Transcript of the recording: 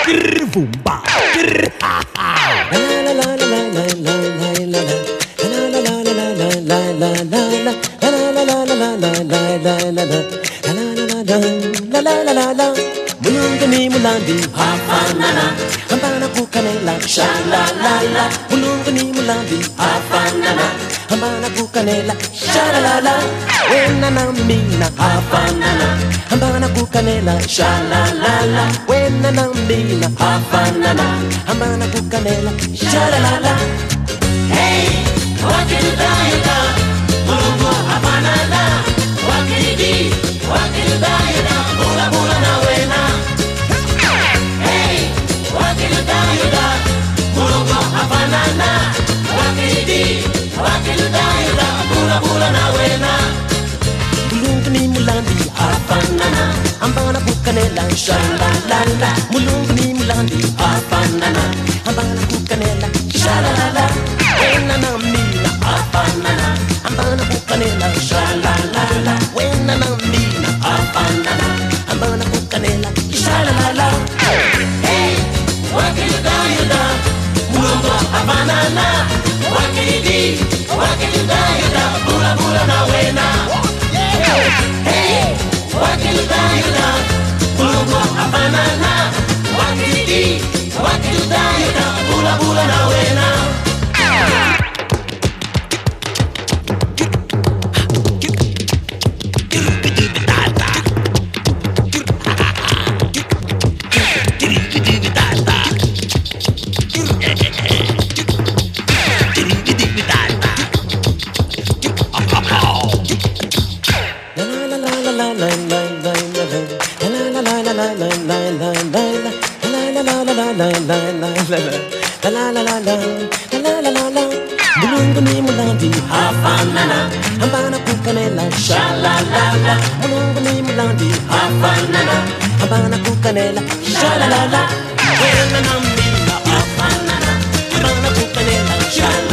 Boomba. Ha ha. La la la la la la la la la. La la la la la la la la la la. La la la la la la la la la la. La la la la la. Mulungu ni mulandi hafanana. Hambana kukanela sha la la la. Mulungu ni mulandi hafanana. Hambana kukanela sha la la la. Wena na mina hafanana. Hambana kukanela sha la la la. Wena na mina hafanana. Hambana kukanela sha la la la. Hey, wakiludayuda, mulungu hafanana. Wakilidi, wakiludayuda, bula bula na wena. Hey, wakiludayuda, mulungu hafanana. Wakilidi, wakiludayuda, bula bula na wena. Mulungu ni mulandi hafanana. Hambana kukanela sha la la la. Mulungu ni mulandi hafanana. Hambana kukanela sha la la la. Wena na mina hafanana. Hambana kukanela sha la la la. Wena na mina hafanana. Hambana kukanela sha la la la. Hey, wakiludayuda, mulungu hafanana. Wakilidi, wakiludayuda, bula bula na wena. Hey, wakiludayuda, mulungu hafanana. Wakilidi, wakiludayuda, bula bula na wena. Mulungu ni mulandi hafanana. Hambana kukanela sha la la la. Mulungu ni mulandi hafanana. Hambana kukanela sha la la la. Wena na mina hafanana. Hambana kukanela sha la la la.